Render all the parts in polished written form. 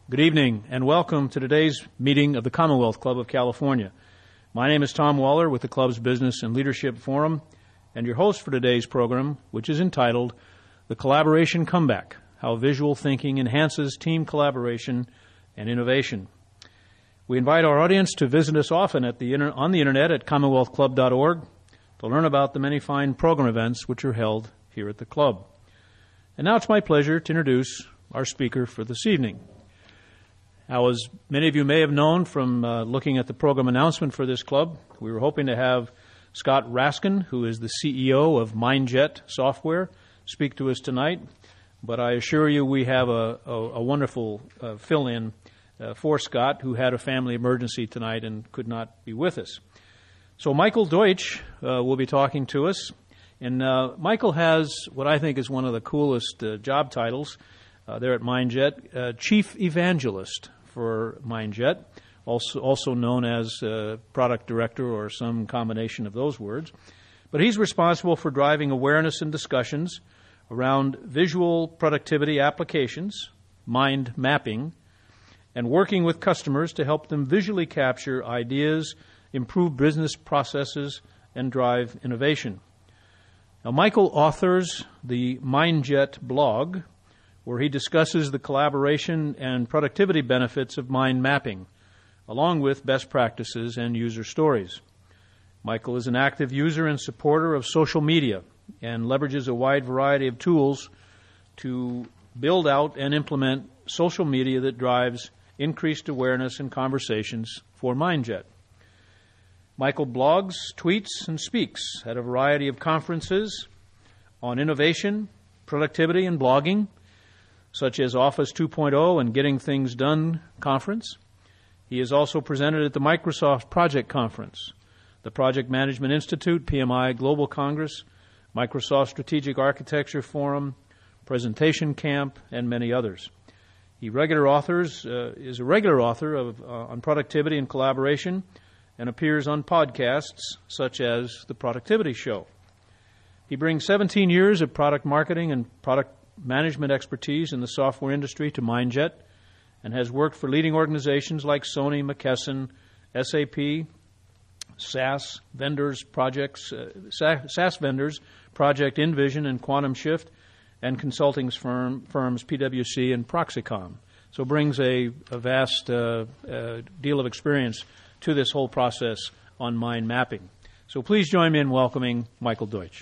Good evening, and welcome to today's meeting of the Commonwealth Club of California. My name is Tom Waller with the club's Business and Leadership Forum, and your host for today's program, which is entitled The Collaboration Comeback, How Visual Thinking Enhances Team Collaboration and Innovation. We invite our audience to visit us often on the internet at commonwealthclub.org to learn about the many fine program events which are held here at the club. And now it's my pleasure to introduce our speaker for this evening. Now, as many of you may have known from looking at the program announcement for this club, we were hoping to have Scott Raskin, who is the CEO of Mindjet Software, speak to us tonight. But I assure you we have a wonderful fill-in for Scott, who had a family emergency tonight and could not be with us. So Michael Deutsch will be talking to us. And Michael has what I think is one of the coolest job titles there at Mindjet, Chief Evangelist for Mindjet, also known as Product Director or some combination of those words. But he's responsible for driving awareness and discussions around visual productivity applications, mind mapping, and working with customers to help them visually capture ideas, improve business processes, and drive innovation. Now, Michael authors the Mindjet blog, where he discusses the collaboration and productivity benefits of mind mapping, along with best practices and user stories. Michael is an active user and supporter of social media and leverages a wide variety of tools to build out and implement social media that drives increased awareness and conversations for Mindjet. Michael blogs, tweets, and speaks at a variety of conferences on innovation, productivity, and blogging, such as Office 2.0 and Getting Things Done conference. He is also presented at the Microsoft Project Conference, the Project Management Institute, PMI Global Congress, Microsoft Strategic Architecture Forum, Presentation Camp, and many others. He is a regular author on productivity and collaboration and appears on podcasts such as The Productivity Show. He brings 17 years of product marketing and product management expertise in the software industry to Mindjet and has worked for leading organizations like Sony, McKesson, SAP, SaaS vendors, Project InVision and Quantum Shift, and consulting firms PwC and Proxicom. So brings a vast deal of experience to this whole process on mind mapping. So please join me in welcoming Michael Deutsch.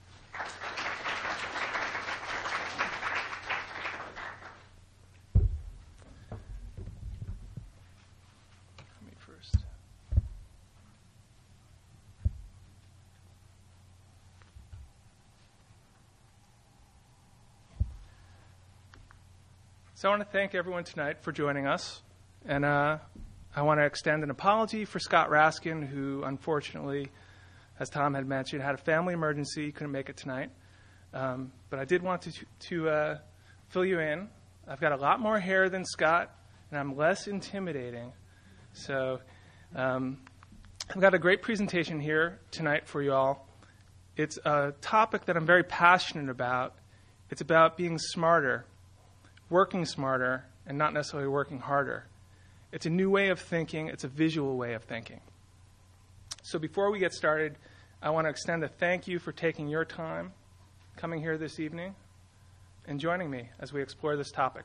So I want to thank everyone tonight for joining us, and I want to extend an apology for Scott Raskin, who unfortunately, as Tom had mentioned, had a family emergency, couldn't make it tonight. But I did want to fill you in. I've got a lot more hair than Scott, and I'm less intimidating. So I've got a great presentation here tonight for you all. It's a topic that I'm very passionate about. It's about being smarter, working smarter, and not necessarily working harder. It's a new way of thinking. It's a visual way of thinking. So before we get started, I want to extend a thank you for taking your time, coming here this evening, and joining me as we explore this topic.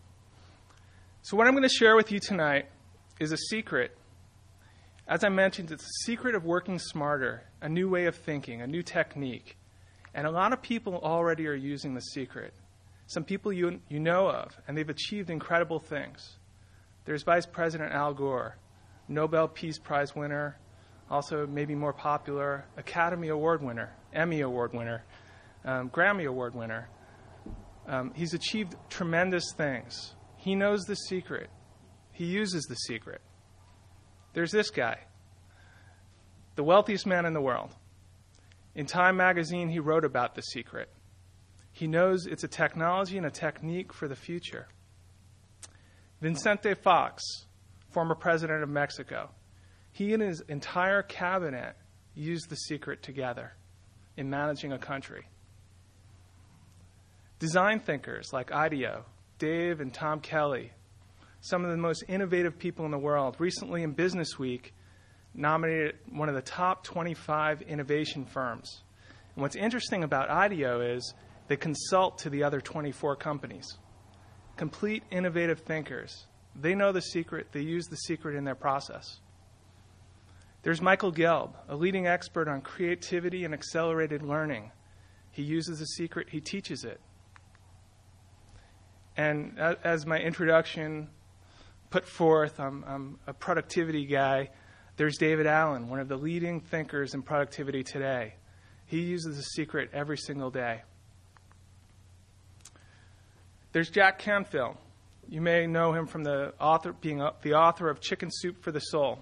So what I'm going to share with you tonight is a secret. As I mentioned, it's a secret of working smarter, a new way of thinking, a new technique. And a lot of people already are using the secret. Some people you know of, and they've achieved incredible things. There's Vice President Al Gore, Nobel Peace Prize winner, also maybe more popular, Academy Award winner, Emmy Award winner, Grammy Award winner. He's achieved tremendous things. He knows the secret. He uses the secret. There's this guy, the wealthiest man in the world. In Time magazine, he wrote about the secret. He knows it's a technology and a technique for the future. Vicente Fox, former president of Mexico, he and his entire cabinet used the secret together in managing a country. Design thinkers like IDEO, Dave and Tom Kelly, some of the most innovative people in the world. Recently in Business Week, nominated one of the top 25 innovation firms. And what's interesting about IDEO is they consult to the other 24 companies. Complete innovative thinkers. They know the secret. They use the secret in their process. There's Michael Gelb, a leading expert on creativity and accelerated learning. He uses the secret. He teaches it. And as my introduction put forth, I'm a productivity guy. There's David Allen, one of the leading thinkers in productivity today. He uses the secret every single day. There's Jack Canfield. You may know him from being the author of Chicken Soup for the Soul.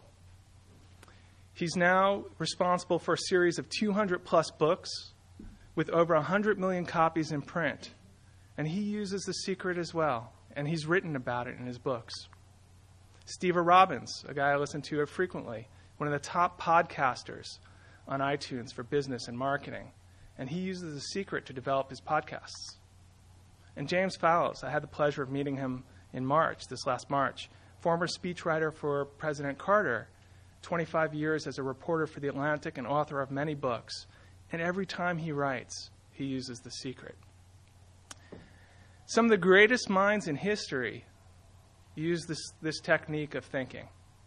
He's now responsible for a series of 200-plus books with over 100 million copies in print. And he uses the secret as well, and he's written about it in his books. Steve Robbins, a guy I listen to frequently, one of the top podcasters on iTunes for business and marketing, and he uses the secret to develop his podcasts. And James Fallows, I had the pleasure of meeting him in this last March, former speechwriter for President Carter, 25 years as a reporter for The Atlantic and author of many books. And every time he writes, he uses the secret. Some of the greatest minds in history use this technique of thinking.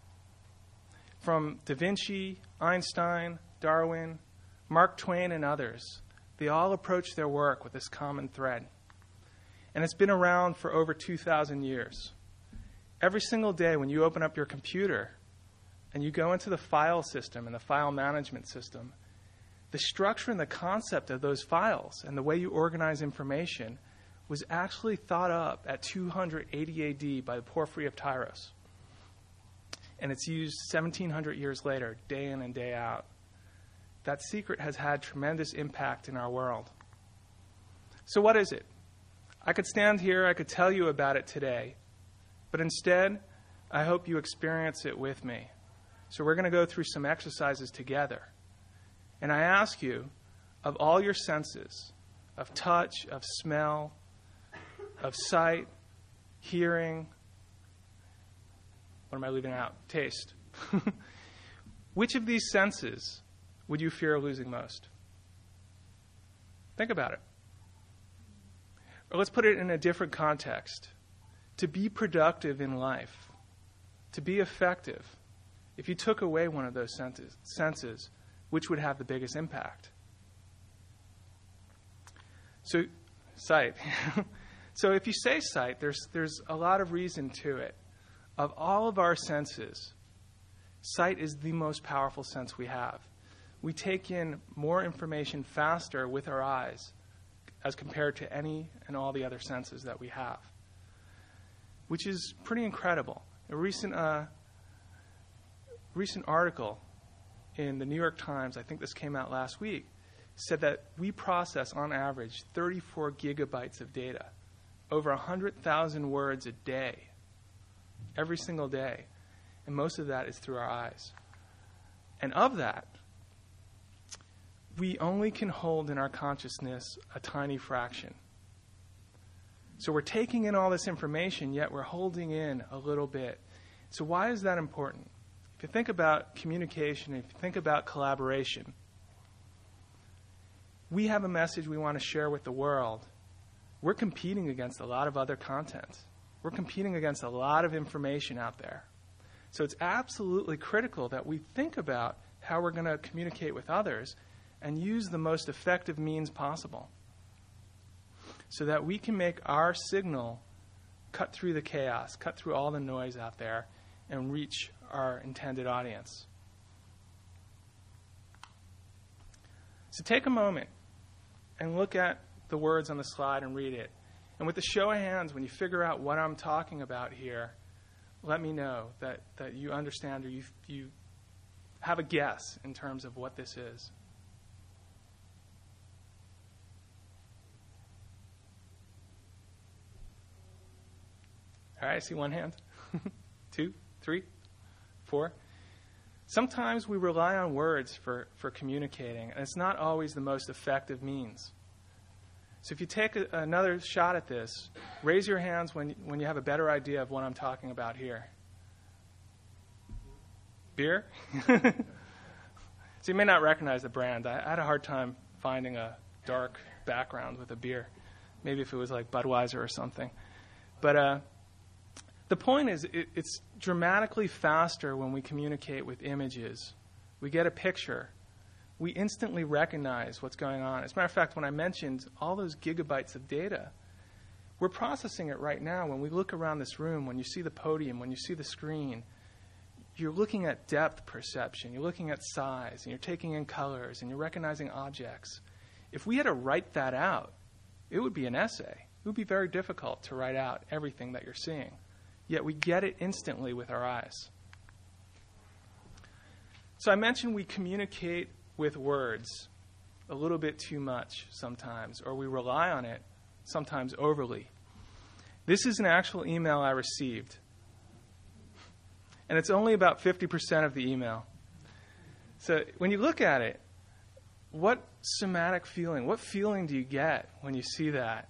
From Da Vinci, Einstein, Darwin, Mark Twain, and others, they all approach their work with this common thread. And it's been around for over 2,000 years. Every single day when you open up your computer and you go into the file system and the file management system, the structure and the concept of those files and the way you organize information was actually thought up at 280 AD by the Porphyry of Tyros. And it's used 1,700 years later, day in and day out. That secret has had tremendous impact in our world. So what is it? I could stand here, I could tell you about it today, but instead, I hope you experience it with me. So we're going to go through some exercises together. And I ask you, of all your senses, of touch, of smell, of sight, hearing, what am I leaving out? Taste. Which of these senses would you fear losing most? Think about it. Or let's put it in a different context. To be productive in life, to be effective, if you took away one of those senses, which would have the biggest impact? So, sight. So if you say sight, there's a lot of reason to it. Of all of our senses, sight is the most powerful sense we have. We take in more information faster with our eyes as compared to any and all the other senses that we have, which is pretty incredible. A recent article in the New York Times, I think this came out last week, said that we process, on average, 34 gigabytes of data, over 100,000 words a day, every single day. And most of that is through our eyes. And of that, we only can hold in our consciousness a tiny fraction. So we're taking in all this information, yet we're holding in a little bit. So why is that important? If you think about communication, if you think about collaboration, we have a message we want to share with the world. We're competing against a lot of other content. We're competing against a lot of information out there. So it's absolutely critical that we think about how we're going to communicate with others and use the most effective means possible so that we can make our signal cut through the chaos, cut through all the noise out there, and reach our intended audience. So take a moment and look at the words on the slide and read it. And with a show of hands, when you figure out what I'm talking about here, let me know that you understand or you have a guess in terms of what this is. All right, I see one hand. 2, 3, 4. Sometimes we rely on words for communicating, and it's not always the most effective means. So if you take another shot at this, raise your hands when you have a better idea of what I'm talking about here. Beer? So you may not recognize the brand. I had a hard time finding a dark background with a beer. Maybe if it was like Budweiser or something. But the point is, it's dramatically faster when we communicate with images. We get a picture. We instantly recognize what's going on. As a matter of fact, when I mentioned all those gigabytes of data, we're processing it right now. When we look around this room, when you see the podium, when you see the screen, you're looking at depth perception, you're looking at size, and you're taking in colors, and you're recognizing objects. If we had to write that out, it would be an essay. It would be very difficult to write out everything that you're seeing. Yet we get it instantly with our eyes. So I mentioned we communicate with words a little bit too much sometimes, or we rely on it sometimes overly. This is an actual email I received. And it's only about 50% of the email. So when you look at it, what somatic feeling, what feeling do you get when you see that?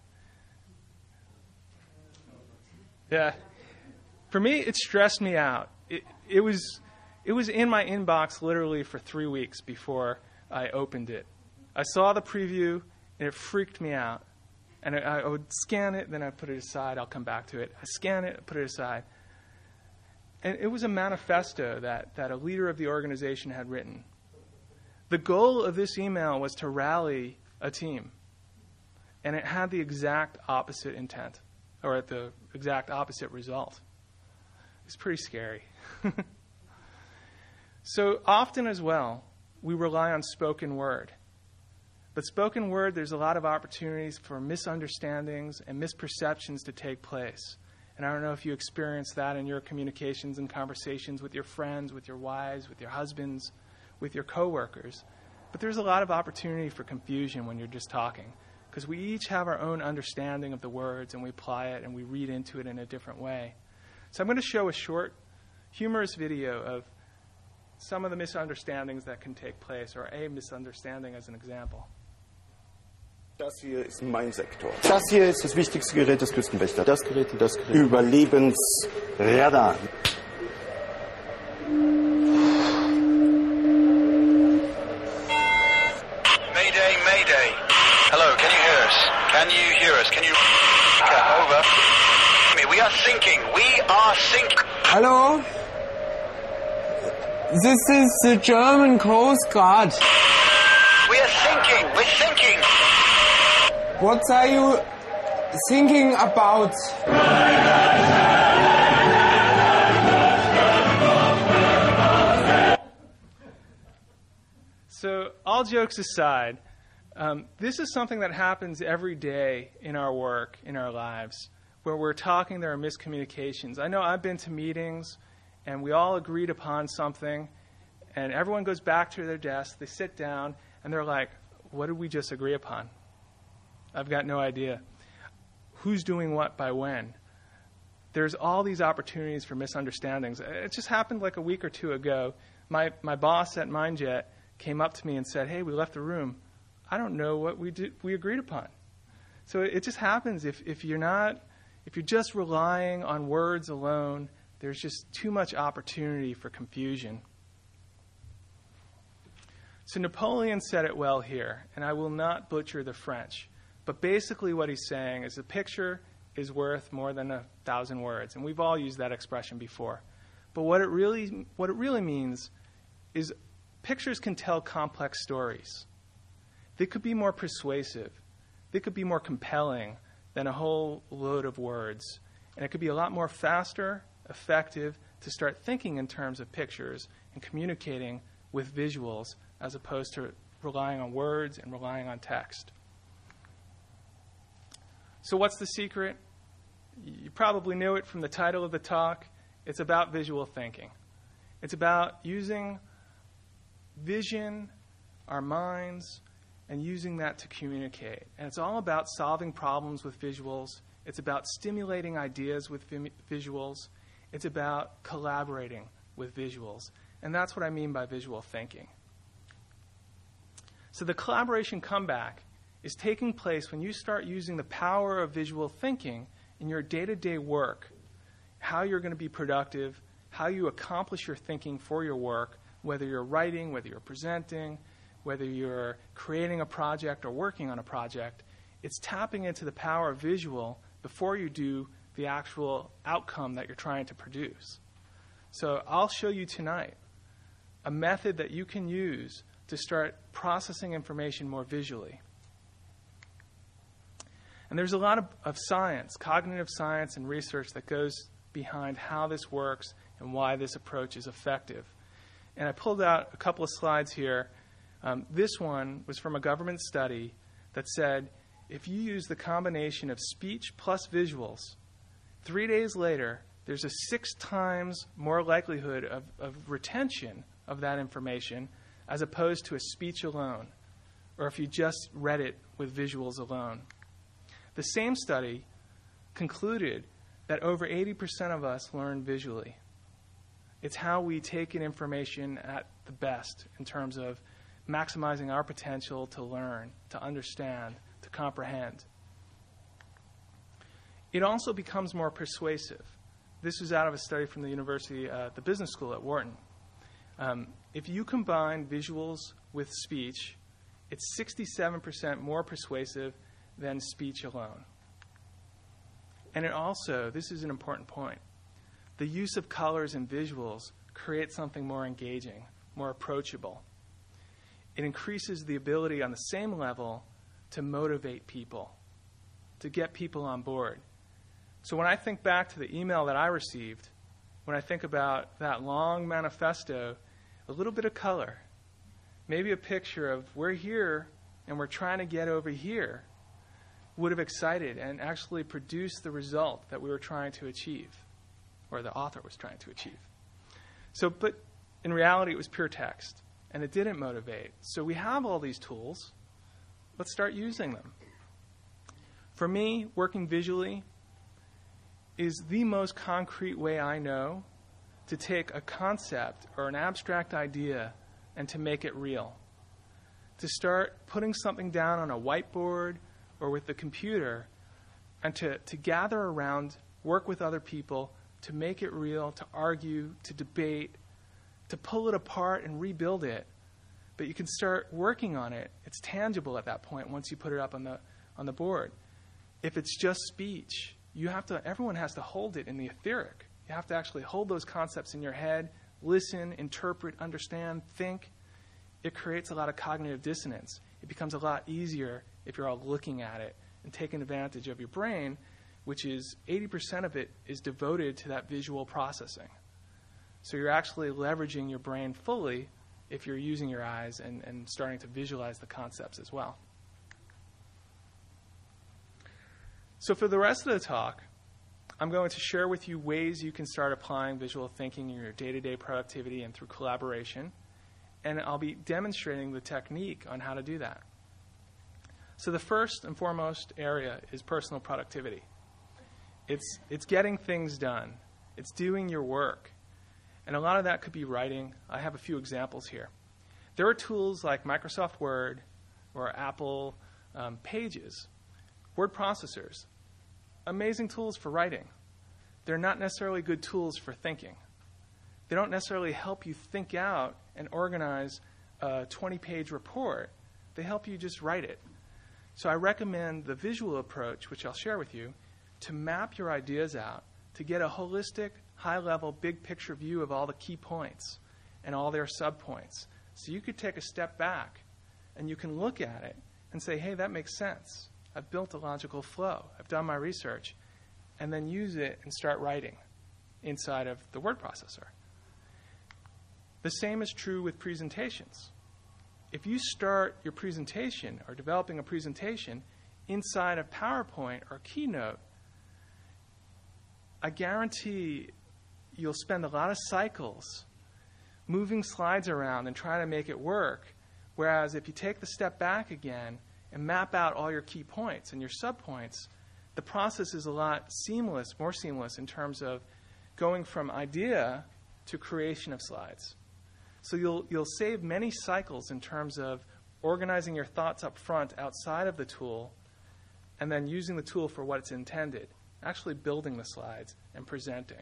Yeah. For me, it stressed me out. It was in my inbox literally for 3 weeks before I opened it. I saw the preview, and it freaked me out. And I would scan it, then I'd put it aside. I'll come back to it. I scan it, put it aside. And it was a manifesto that a leader of the organization had written. The goal of this email was to rally a team. And it had the exact opposite intent, or the exact opposite result. It's pretty scary. So often as well, we rely on spoken word. But spoken word, there's a lot of opportunities for misunderstandings and misperceptions to take place. And I don't know if you experience that in your communications and conversations with your friends, with your wives, with your husbands, with your coworkers. But there's a lot of opportunity for confusion when you're just talking, because we each have our own understanding of the words, and we apply it and we read into it in a different way. So I'm going to show a short, humorous video of some of the misunderstandings that can take place, or a misunderstanding as an example. Das hier ist mein Sektor. Das hier ist das wichtigste Gerät des Küstenwächters. Das Gerät und das Gerät. Überlebensradar. Mayday, Mayday. Hello, can you hear us? Can you hear us? Can you... Over. We are sinking. We are sinking. Hello? This is the German Coast Guard. We are sinking. We're sinking. What are you thinking about? So, all jokes aside, this is something that happens every day in our work, in our lives, where we're talking, there are miscommunications. I know I've been to meetings, and we all agreed upon something, and everyone goes back to their desk, they sit down, and they're like, what did we just agree upon? I've got no idea. Who's doing what by when? There's all these opportunities for misunderstandings. It just happened like a week or two ago. My boss at MindJet came up to me and said, hey, we left the room. I don't know what we agreed upon. So it just happens. If you're just relying on words alone, there's just too much opportunity for confusion. So Napoleon said it well here, and I will not butcher the French. But basically what he's saying is a picture is worth more than 1,000 words. And we've all used that expression before. But what it really means is pictures can tell complex stories. They could be more persuasive. They could be more compelling than a whole load of words. And it could be a lot more faster, effective to start thinking in terms of pictures and communicating with visuals as opposed to relying on words and relying on text. So what's the secret? You probably knew it from the title of the talk. It's about visual thinking. It's about using vision, our minds, and using that to communicate. And it's all about solving problems with visuals. It's about stimulating ideas with visuals. It's about collaborating with visuals. And that's what I mean by visual thinking. So the collaboration comeback is taking place when you start using the power of visual thinking in your day-to-day work, how you're going to be productive, how you accomplish your thinking for your work, whether you're writing, whether you're presenting, whether you're creating a project or working on a project. It's tapping into the power of visual before you do the actual outcome that you're trying to produce. So I'll show you tonight a method that you can use to start processing information more visually. And there's a lot of science, cognitive science and research that goes behind how this works and why this approach is effective. And I pulled out a couple of slides here. This one was from a government study that said if you use the combination of speech plus visuals, 3 days later, there's a 6 times more likelihood of retention of that information as opposed to a speech alone, or if you just read it with visuals alone. The same study concluded that over 80% of us learn visually. It's how we take in information at the best in terms of maximizing our potential to learn, to understand, to comprehend. It also becomes more persuasive. This was out of a study from the University, the Business School at Wharton. If you combine visuals with speech, it's 67% more persuasive than speech alone. And it also, this is an important point, the use of colors and visuals creates something more engaging, more approachable. It increases the ability on the same level to motivate people, to get people on board. So when I think back to the email that I received, when I think about that long manifesto, a little bit of color, maybe a picture of we're here and we're trying to get over here, would have excited and actually produced the result that we were trying to achieve, or the author was trying to achieve. So, but in reality, it was pure text, and it didn't motivate. So we have all these tools. Let's start using them. For me, working visually is the most concrete way I know to take a concept or an abstract idea and to make it real. To start putting something down on a whiteboard or with the computer and to gather around, work with other people, to make it real, to argue, to debate, to pull it apart and rebuild it. But you can start working on it. It's tangible at that point once you put it up on the board. If it's just speech, everyone has to hold it in the etheric. You have to actually hold those concepts in your head, listen, interpret, understand, think. It creates a lot of cognitive dissonance. It becomes a lot easier if you're all looking at it and taking advantage of your brain, which is 80% of it is devoted to that visual processing. So you're actually leveraging your brain fully if you're using your eyes and starting to visualize the concepts as well. So for the rest of the talk, I'm going to share with you ways you can start applying visual thinking in your day-to-day productivity and through collaboration. And I'll be demonstrating the technique on how to do that. So the first and foremost area is personal productivity. It's getting things done. It's doing your work. And a lot of that could be writing. I have a few examples here. There are tools like Microsoft Word or Apple Pages, word processors, amazing tools for writing. They're not necessarily good tools for thinking. They don't necessarily help you think out and organize a 20-page report. They help you just write it. So I recommend the visual approach, which I'll share with you, to map your ideas out, to get a holistic, high-level, big-picture view of all the key points and all their subpoints. So you could take a step back and you can look at it and say, hey, that makes sense. I've built a logical flow. I've done my research. And then use it and start writing inside of the word processor. The same is true with presentations. If you start your presentation or developing a presentation inside of PowerPoint or Keynote, I guarantee you'll spend a lot of cycles moving slides around and trying to make it work. Whereas if you take the step back again and map out all your key points and your subpoints, the process is a lot more seamless in terms of going from idea to creation of slides. So you'll save many cycles in terms of organizing your thoughts up front outside of the tool, and then using the tool for what it's intended, actually building the slides and presenting.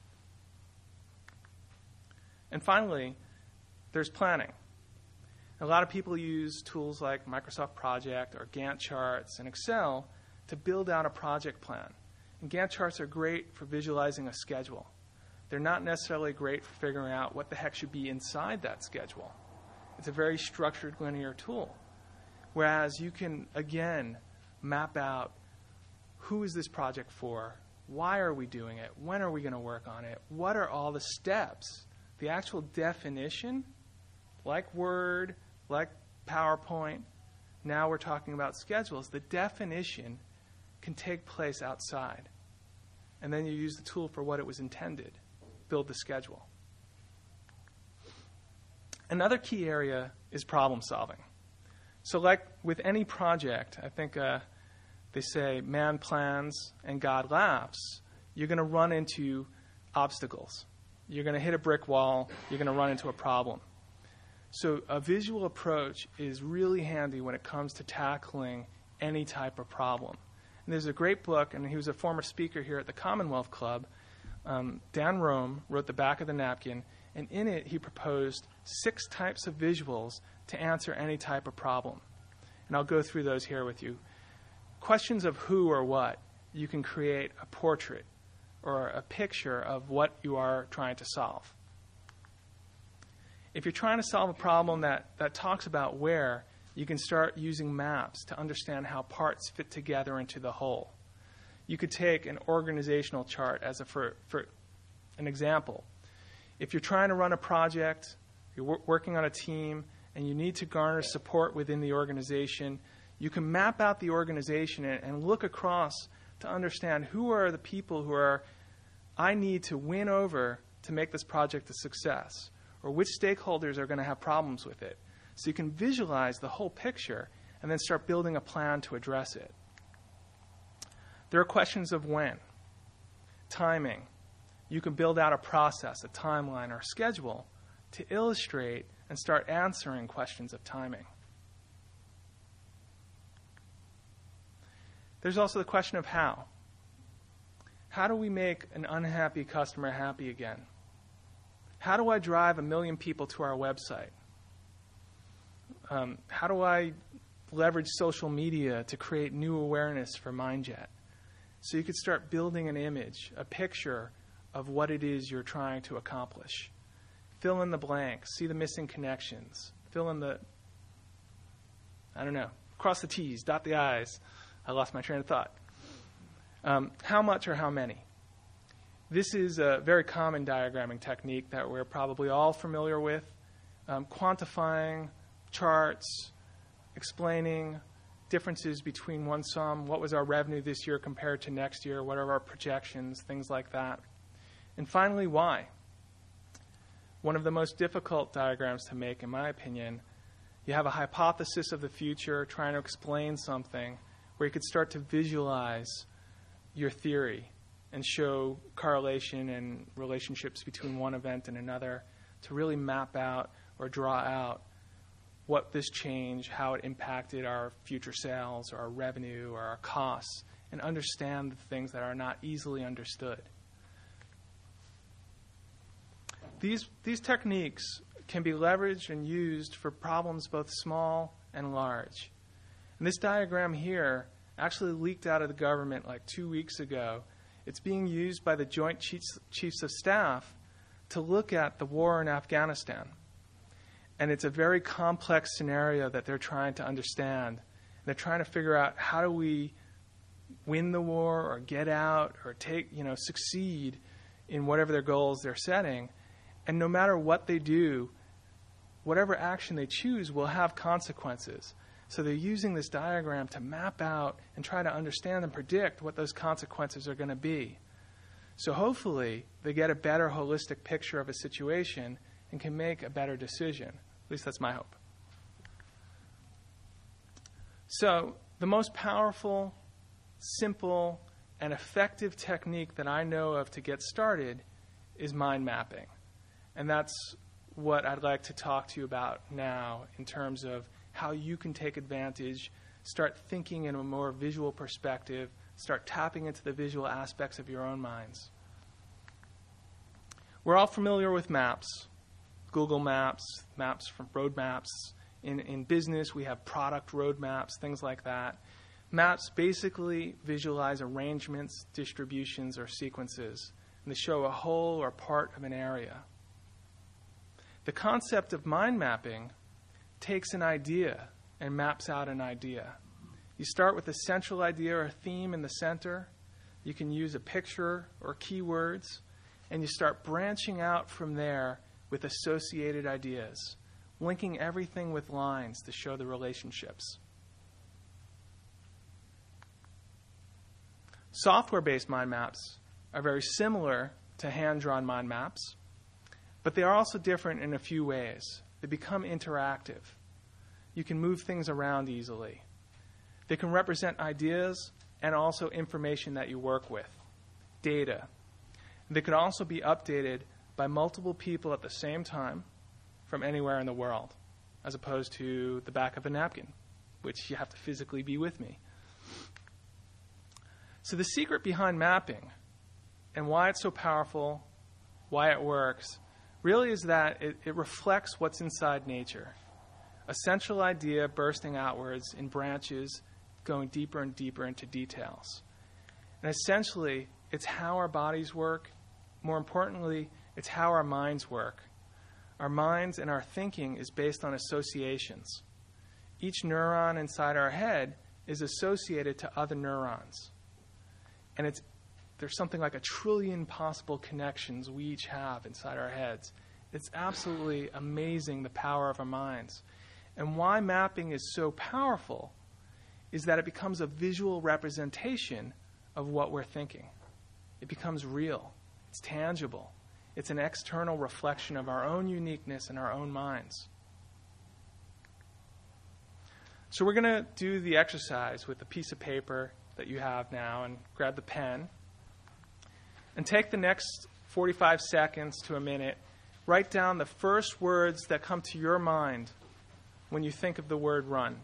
And finally, there's planning. A lot of people use tools like Microsoft Project or Gantt charts and Excel to build out a project plan. And Gantt charts are great for visualizing a schedule. They're not necessarily great for figuring out what the heck should be inside that schedule. It's a very structured linear tool. Whereas you can, again, map out who is this project for, why are we doing it, when are we going to work on it, what are all the steps, the actual definition, like Word, like PowerPoint. Now we're talking about schedules. The definition can take place outside. And then you use the tool for what it was intended. Build the schedule. Another key area is problem solving. So like with any project, I think they say man plans and God laughs. You're going to run into obstacles. You're going to hit a brick wall. You're going to run into a problem. So a visual approach is really handy when it comes to tackling any type of problem. And there's a great book, and he was a former speaker here at the Commonwealth Club. Dan Rome wrote the back of the napkin, and in it he proposed 6 types of visuals to answer any type of problem. And I'll go through those here with you. Questions of who or what. You can create a portrait or a picture of what you are trying to solve. If you're trying to solve a problem that talks about where, you can start using maps to understand how parts fit together into the whole. You could take an organizational chart as for an example. If you're trying to run a project, you're working on a team, and you need to garner support within the organization, you can map out the organization and look across to understand who are the people who I need to win over to make this project a success, or which stakeholders are going to have problems with it. So you can visualize the whole picture and then start building a plan to address it. There are questions of when, timing. You can build out a process, a timeline, or a schedule to illustrate and start answering questions of timing. There's also the question of how. How do we make an unhappy customer happy again? How do I drive 1 million people to our website? How do I leverage social media to create new awareness for MindJet? So you could start building an image, a picture of what it is you're trying to accomplish. Fill in the blanks, see the missing connections, fill in the, cross the T's, dot the I's. I lost my train of thought. How much or how many? This is a very common diagramming technique that we're probably all familiar with. Quantifying charts, explaining differences between one sum, what was our revenue this year compared to next year, what are our projections, things like that. And finally, why? One of the most difficult diagrams to make, in my opinion. You have a hypothesis of the future, trying to explain something, where you could start to visualize your theory and show correlation and relationships between one event and another to really map out or draw out what this change, how it impacted our future sales or our revenue or our costs, and understand the things that are not easily understood. These techniques can be leveraged and used for problems both small and large. And this diagram here actually leaked out of the government like 2 weeks ago. It's being used by the Joint Chiefs of Staff to look at the war in Afghanistan. And it's a very complex scenario that they're trying to understand. They're trying to figure out how do we win the war or get out or succeed in whatever their goals they're setting. And no matter what they do, whatever action they choose will have consequences. So they're using this diagram to map out and try to understand and predict what those consequences are going to be. So hopefully they get a better holistic picture of a situation and can make a better decision. At least that's my hope. So the most powerful, simple, and effective technique that I know of to get started is mind mapping. And that's what I'd like to talk to you about now in terms of how you can take advantage, start thinking in a more visual perspective, start tapping into the visual aspects of your own minds. We're all familiar with maps, Google Maps, maps from road maps. In business, we have product roadmaps, things like that. Maps basically visualize arrangements, distributions, or sequences, and they show a whole or part of an area. The concept of mind mapping takes an idea and maps out an idea. You start with a central idea or theme in the center. You can use a picture or keywords, and you start branching out from there with associated ideas, linking everything with lines to show the relationships. Software-based mind maps are very similar to hand-drawn mind maps, but they are also different in a few ways. They become interactive. You can move things around easily. They can represent ideas and also information that you work with, data. They could also be updated by multiple people at the same time from anywhere in the world, as opposed to the back of a napkin, which you have to physically be with me. So the secret behind mapping and why it's so powerful, why it works, really is that it reflects what's inside nature. A central idea bursting outwards in branches, going deeper and deeper into details. And essentially, it's how our bodies work. More importantly, it's how our minds work. Our minds and our thinking is based on associations. Each neuron inside our head is associated to other neurons. And there's something like 1 trillion possible connections we each have inside our heads. It's absolutely amazing, the power of our minds. And why mapping is so powerful is that it becomes a visual representation of what we're thinking. It becomes real. It's tangible. It's an external reflection of our own uniqueness in our own minds. So we're going to do the exercise with the piece of paper that you have now, and grab the pen. And take the next 45 seconds to a minute. Write down the first words that come to your mind when you think of the word run.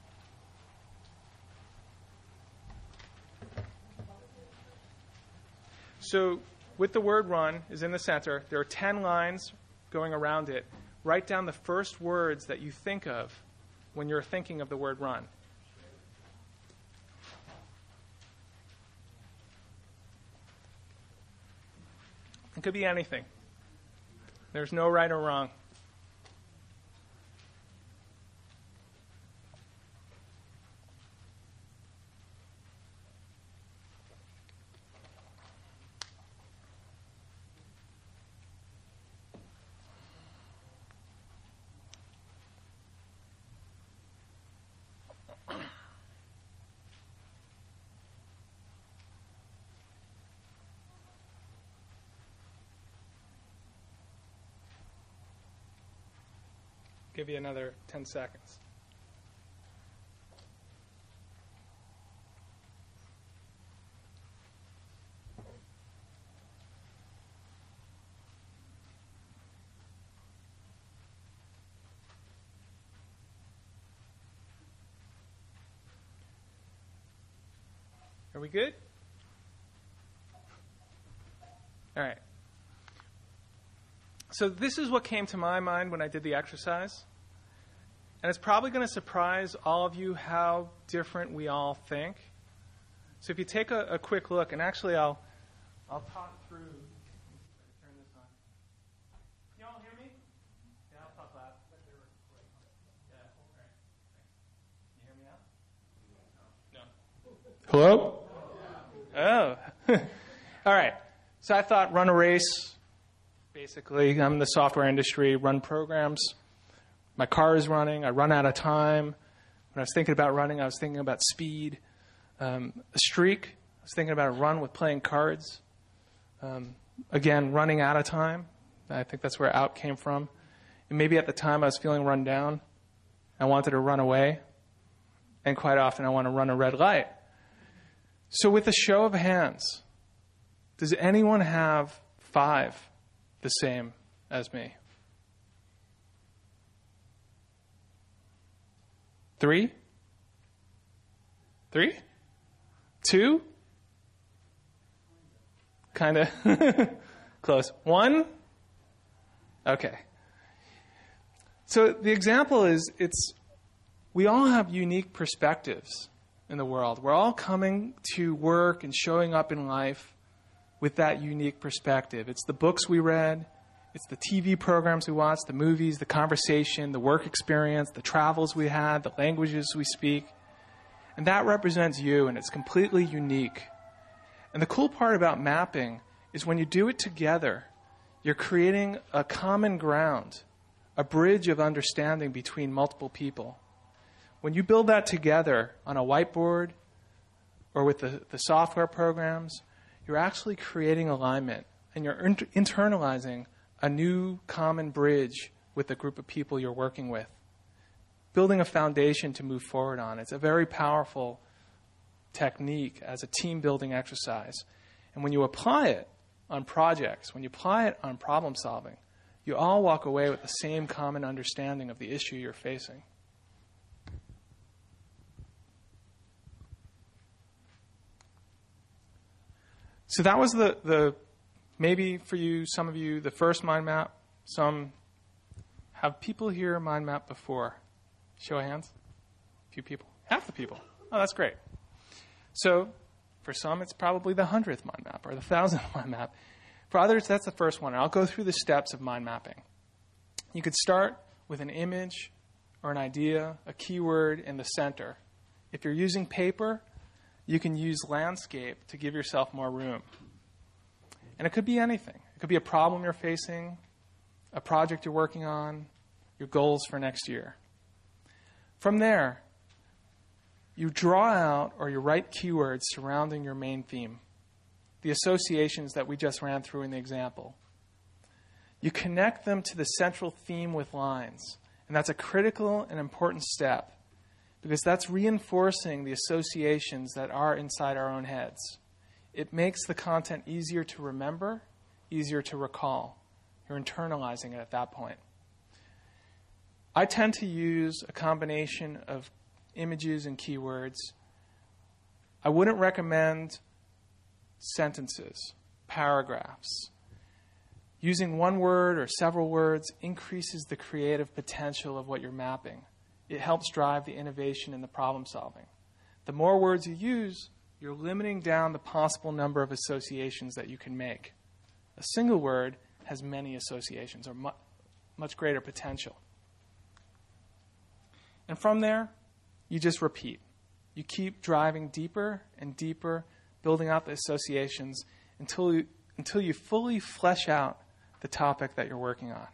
So with the word run is in the center. There are 10 lines going around it. Write down the first words that you think of when you're thinking of the word run. It could be anything. There's no right or wrong. Give you another 10 seconds. Are we good? All right. So this is what came to my mind when I did the exercise. And it's probably going to surprise all of you how different we all think. So if you take a quick look, and actually I'll talk through. Turn this on. Can you all hear me? Yeah, I'll talk loud. Yeah, all right. Thanks. Can you hear me now? No. Oh. All right. So I thought run a race. Basically, I'm in the software industry, run programs. My car is running. I run out of time. When I was thinking about running, I was thinking about speed. A streak, I was thinking about a run with playing cards. Again, running out of time. I think that's where out came from. And maybe at the time I was feeling run down. I wanted to run away. And quite often I want to run a red light. So with a show of hands, does anyone have 5 the same as me? 3? 2? Kind of close. 1? Okay. So the example is, we all have unique perspectives in the world. We're all coming to work and showing up in life with that unique perspective. It's the books we read, it's the TV programs we watch, the movies, the conversation, the work experience, the travels we had, the languages we speak. And that represents you, and it's completely unique. And the cool part about mapping is when you do it together, you're creating a common ground, a bridge of understanding between multiple people. When you build that together on a whiteboard or with the software programs, you're actually creating alignment, and you're internalizing a new common bridge with the group of people you're working with, building a foundation to move forward on. It's a very powerful technique as a team-building exercise. And when you apply it on projects, when you apply it on problem solving, you all walk away with the same common understanding of the issue you're facing. So that was the maybe for you, some of you, the first mind map. Some have people here mind map before. Show of hands. A few people. Half the people. Oh, that's great. So for some, it's probably the 100th mind map or the 1,000th mind map. For others, that's the first one. And I'll go through the steps of mind mapping. You could start with an image or an idea, a keyword in the center. If you're using paper, you can use landscape to give yourself more room. And it could be anything. It could be a problem you're facing, a project you're working on, your goals for next year. From there, you draw out or you write keywords surrounding your main theme, the associations that we just ran through in the example. You connect them to the central theme with lines, and that's a critical and important step because that's reinforcing the associations that are inside our own heads. It makes the content easier to remember, easier to recall. You're internalizing it at that point. I tend to use a combination of images and keywords. I wouldn't recommend sentences, paragraphs. Using one word or several words increases the creative potential of what you're mapping. It helps drive the innovation in the problem solving. The more words you use, you're limiting down the possible number of associations that you can make. A single word has many associations or much greater potential. And from there, you just repeat. You keep driving deeper and deeper, building out the associations until you fully flesh out the topic that you're working on.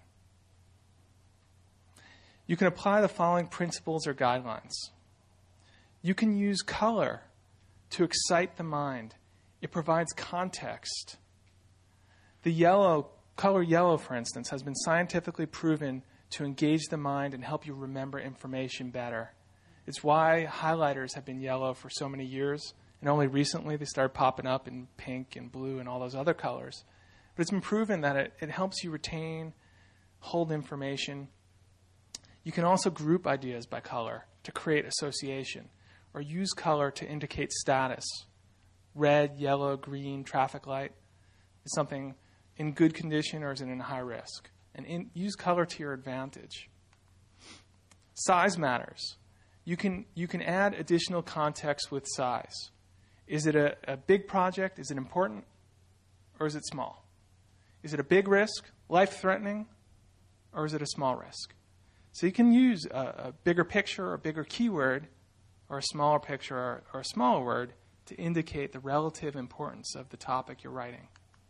You can apply the following principles or guidelines. You can use color to excite the mind. It provides context. The color yellow, for instance, has been scientifically proven to engage the mind and help you remember information better. It's why highlighters have been yellow for so many years, and only recently they started popping up in pink and blue and all those other colors. But it's been proven that it helps you retain, hold information. You can also group ideas by color to create association, or use color to indicate status. Red, yellow, green, traffic light is something in good condition or is it in high risk? And use color to your advantage. Size matters. You can add additional context with size. Is it a big project? Is it important? Or is it small? Is it a big risk, life-threatening? Or is it a small risk? So you can use a bigger picture or a bigger keyword or a smaller picture or a smaller word to indicate the relative importance of the topic you're writing.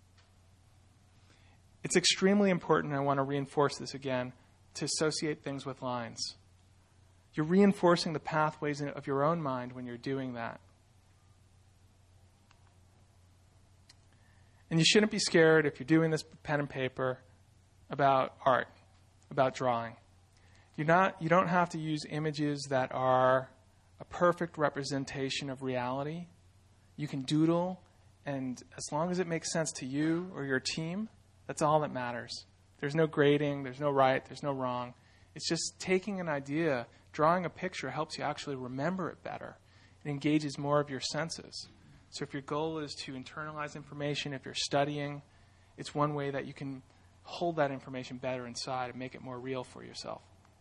It's extremely important, and I want to reinforce this again, to associate things with lines. You're reinforcing the pathways of your own mind when you're doing that. And you shouldn't be scared if you're doing this pen and paper about art, about drawing. You don't have to use images that are a perfect representation of reality. You can doodle, and as long as it makes sense to you or your team, that's all that matters. There's no grading, there's no right, there's no wrong. It's just taking an idea, drawing a picture helps you actually remember it better. It engages more of your senses. So if your goal is to internalize information, if you're studying, it's one way that you can hold that information better inside and make it more real for yourself.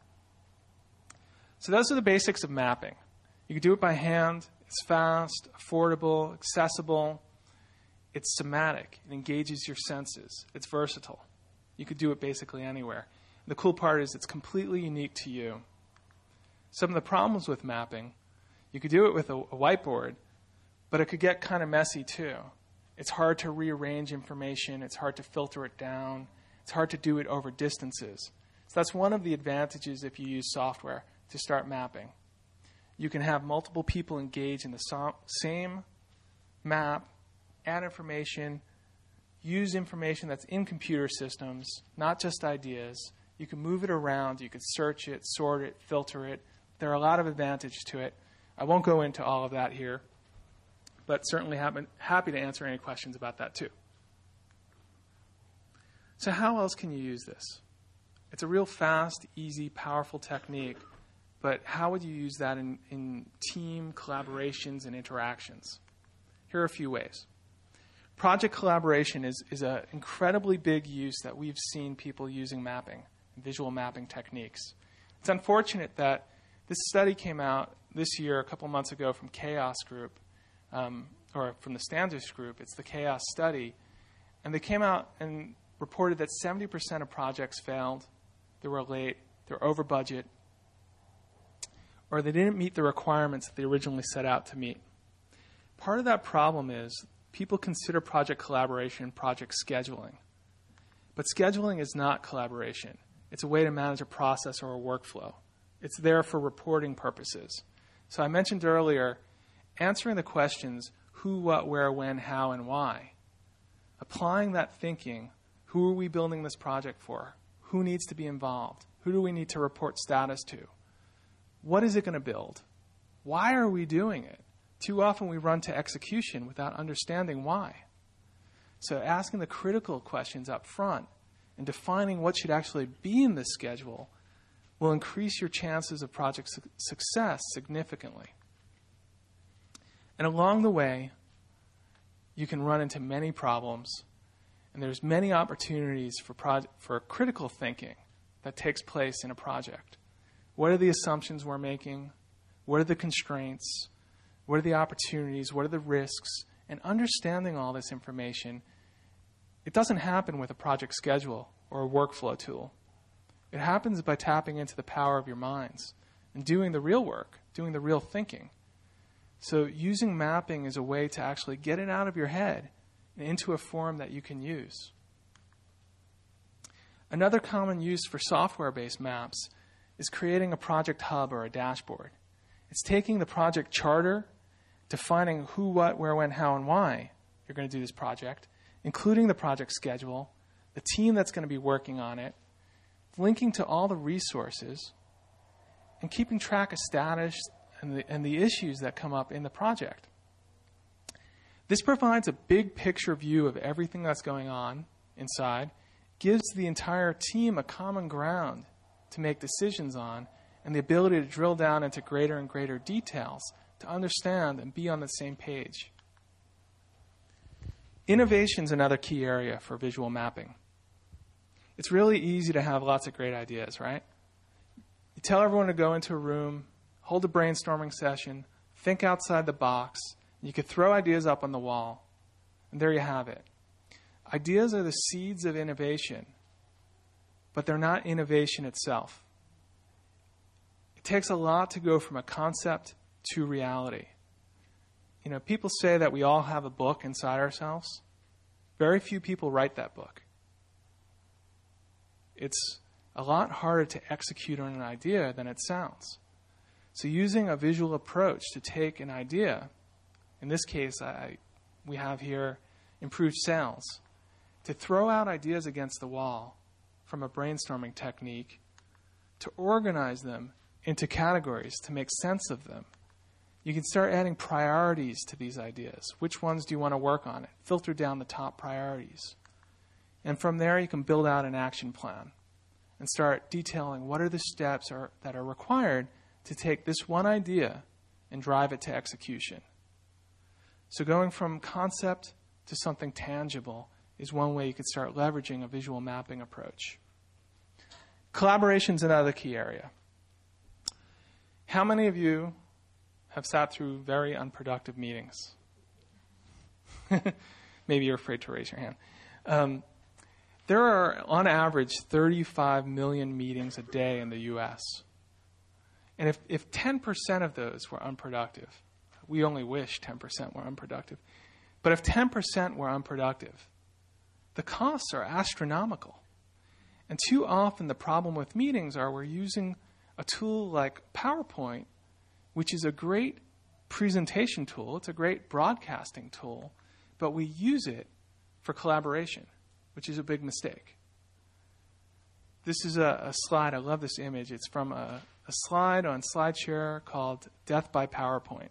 So those are the basics of mapping. You can do it by hand. It's fast, affordable, accessible. It's somatic. It engages your senses. It's versatile. You could do it basically anywhere. And the cool part is it's completely unique to you. Some of the problems with mapping, you could do it with a whiteboard, but it could get kind of messy too. It's hard to rearrange information. It's hard to filter it down. It's hard to do it over distances. So that's one of the advantages if you use software to start mapping. You can have multiple people engage in the same map, add information, use information that's in computer systems, not just ideas. You can move it around. You can search it, sort it, filter it. There are a lot of advantages to it. I won't go into all of that here, but certainly happy to answer any questions about that too. So how else can you use this? It's a real fast, easy, powerful technique, but how would you use that in team collaborations and interactions? Here are a few ways. Project collaboration is an incredibly big use that we've seen people using mapping, visual mapping techniques. It's unfortunate that this study came out this year, a couple months ago, from Chaos Group, or from the Standards Group. It's the Chaos study. And they came out and reported that 70% of projects failed, they were late, they were over budget, or they didn't meet the requirements that they originally set out to meet. Part of that problem is people consider project collaboration project scheduling. But scheduling is not collaboration. It's a way to manage a process or a workflow. It's there for reporting purposes. So I mentioned earlier, answering the questions who, what, where, when, how, and why. Applying that thinking, who are we building this project for? Who needs to be involved? Who do we need to report status to? What is it going to build? Why are we doing it? Too often we run to execution without understanding why. So asking the critical questions up front and defining what should actually be in this schedule will increase your chances of project success significantly. And along the way, you can run into many problems, and there's many opportunities for critical thinking that takes place in a project. What are the assumptions we're making? What are the constraints? What are the opportunities? What are the risks? And understanding all this information, it doesn't happen with a project schedule or a workflow tool. It happens by tapping into the power of your minds and doing the real work, doing the real thinking. So using mapping is a way to actually get it out of your head and into a form that you can use. Another common use for software-based maps is creating a project hub or a dashboard. It's taking the project charter, defining who, what, where, when, how, and why you're going to do this project, including the project schedule, the team that's going to be working on it, linking to all the resources, and keeping track of status and the issues that come up in the project. This provides a big picture view of everything that's going on inside, gives the entire team a common ground to make decisions on, and the ability to drill down into greater and greater details to understand and be on the same page. Innovation is another key area for visual mapping. It's really easy to have lots of great ideas, right? You tell everyone to go into a room, hold a brainstorming session, think outside the box, and you could throw ideas up on the wall, and there you have it. Ideas are the seeds of innovation, but they're not innovation itself. It takes a lot to go from a concept to reality. You know, people say that we all have a book inside ourselves. Very few people write that book. It's a lot harder to execute on an idea than it sounds. So using a visual approach to take an idea, in this case we have here improved sales, to throw out ideas against the wall from a brainstorming technique, to organize them into categories, to make sense of them. You can start adding priorities to these ideas. Which ones do you want to work on? Filter down the top priorities. And from there, you can build out an action plan and start detailing what are the steps that are required to take this one idea and drive it to execution. So going from concept to something tangible is one way you could start leveraging a visual mapping approach. Collaboration is another key area. How many of you have sat through very unproductive meetings? Maybe you're afraid to raise your hand. There are, on average, 35 million meetings a day in the U.S. And if 10% of those were unproductive, we only wish 10% were unproductive, but if 10% were unproductive, the costs are astronomical. And too often the problem with meetings are we're using a tool like PowerPoint, which is a great presentation tool, it's a great broadcasting tool, but we use it for collaboration, which is a big mistake. This is a slide. I love this image. It's from a slide on SlideShare called Death by PowerPoint.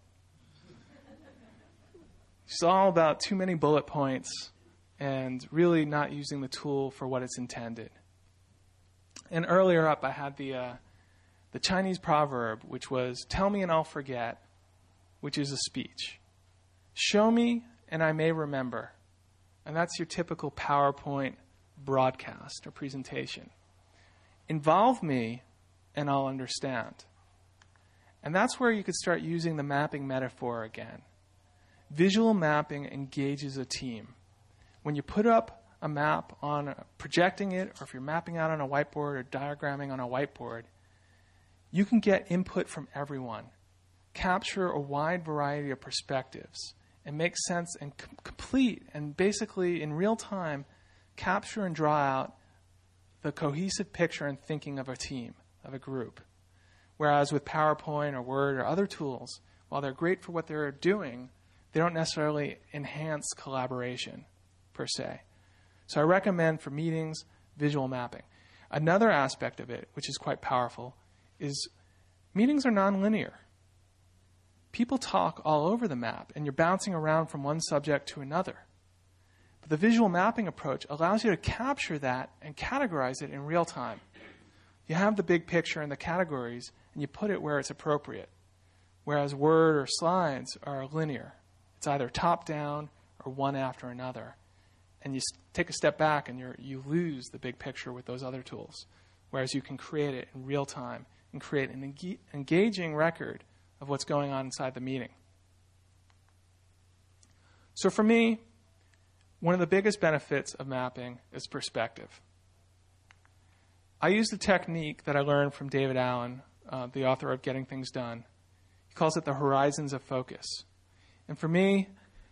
It's all about too many bullet points and really not using the tool for what it's intended. And earlier up, I had the Chinese proverb, which was, tell me and I'll forget, which is a speech. Show me and I may remember. And that's your typical PowerPoint broadcast or presentation. Involve me and I'll understand. And that's where you could start using the mapping metaphor again. Visual mapping engages a team. When you put up a map on projecting it, or if you're mapping out on a whiteboard or diagramming on a whiteboard, you can get input from everyone, capture a wide variety of perspectives, and make sense and complete and basically in real time capture and draw out the cohesive picture and thinking of a team, of a group. Whereas with PowerPoint or Word or other tools, while they're great for what they're doing, they don't necessarily enhance collaboration per se. So I recommend for meetings, visual mapping. Another aspect of it, which is quite powerful, is meetings are nonlinear. People talk all over the map, and you're bouncing around from one subject to another. But the visual mapping approach allows you to capture that and categorize it in real time. You have the big picture and the categories, and you put it where it's appropriate. Whereas Word or slides are linear. It's either top-down or one after another. And you take a step back and you lose the big picture with those other tools. Whereas you can create it in real time and create an engaging record of what's going on inside the meeting. So for me, one of the biggest benefits of mapping is perspective. I use the technique that I learned from David Allen, the author of Getting Things Done. He calls it the horizons of focus. And for me,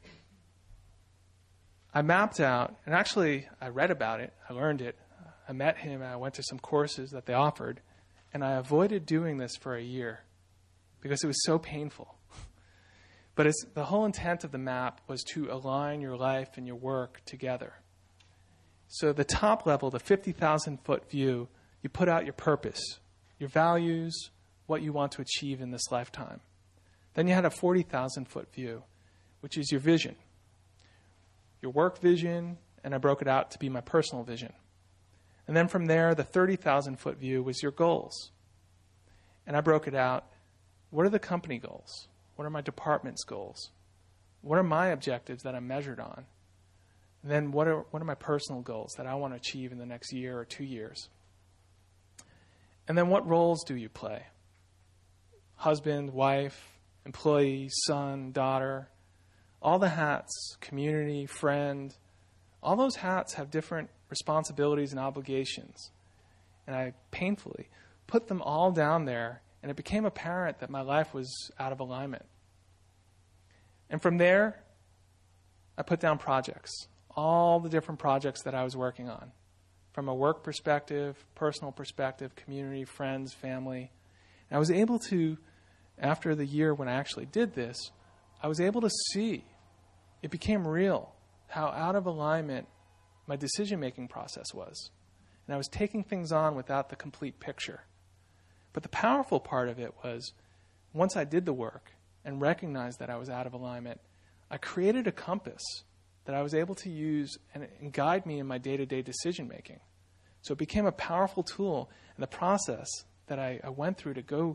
I mapped out, and actually I read about it, I learned it, I met him, and I went to some courses that they offered, and I avoided doing this for a year because it was so painful. But the whole intent of the map was to align your life and your work together. So the top level, the 50,000-foot view, you put out your purpose, your values, what you want to achieve in this lifetime. Then you had a 40,000-foot view, which is your vision, your work vision, and I broke it out to be my personal vision. And then from there, the 30,000-foot view was your goals. And I broke it out. What are the company goals? What are my department's goals? What are my objectives that I'm measured on? And then what are my personal goals that I want to achieve in the next year or 2 years? And then what roles do you play? Husband, wife, employee, son, daughter, all the hats, community, friend, all those hats have different responsibilities and obligations. And I painfully put them all down there, and it became apparent that my life was out of alignment. And from there, I put down projects, all the different projects that I was working on, from a work perspective, personal perspective, community, friends, family. And I was able to, after the year when I actually did this, I was able to see, it became real, how out of alignment my decision-making process was. And I was taking things on without the complete picture. But the powerful part of it was, once I did the work and recognized that I was out of alignment, I created a compass that I was able to use and guide me in my day-to-day decision-making. So it became a powerful tool in the process that I went through to go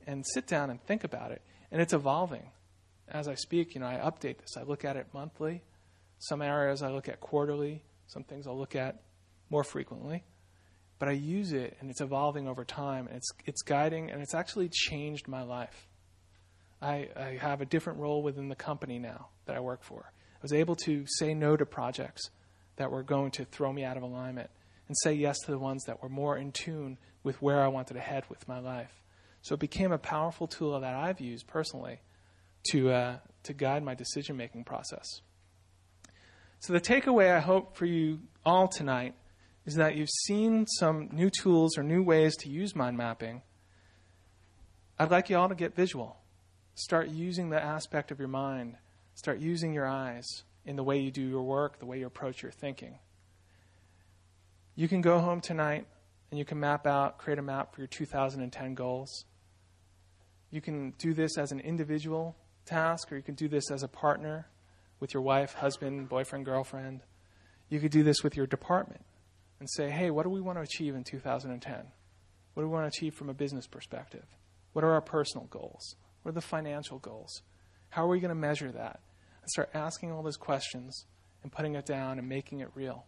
and sit down and think about it. And it's evolving. As I speak, I update this. I look at it monthly. Some areas I look at quarterly. Some things I'll look at more frequently. But I use it, and it's evolving over time, and it's guiding, and it's actually changed my life. I have a different role within the company now that I work for. I was able to say no to projects that were going to throw me out of alignment and say yes to the ones that were more in tune with where I wanted to head with my life. So it became a powerful tool that I've used personally to guide my decision-making process. So the takeaway I hope for you all tonight is that you've seen some new tools or new ways to use mind mapping. I'd like you all to get visual. Start using the aspect of your mind. Start using your eyes in the way you do your work, the way you approach your thinking. You can go home tonight and you can create a map for your 2010 goals. You can do this as an individual task, or you can do this as a partner with your wife, husband, boyfriend, girlfriend. You could do this with your department and say, hey, what do we want to achieve in 2010? What do we want to achieve from a business perspective? What are our personal goals? What are the financial goals? How are we going to measure that? And start asking all those questions and putting it down and making it real.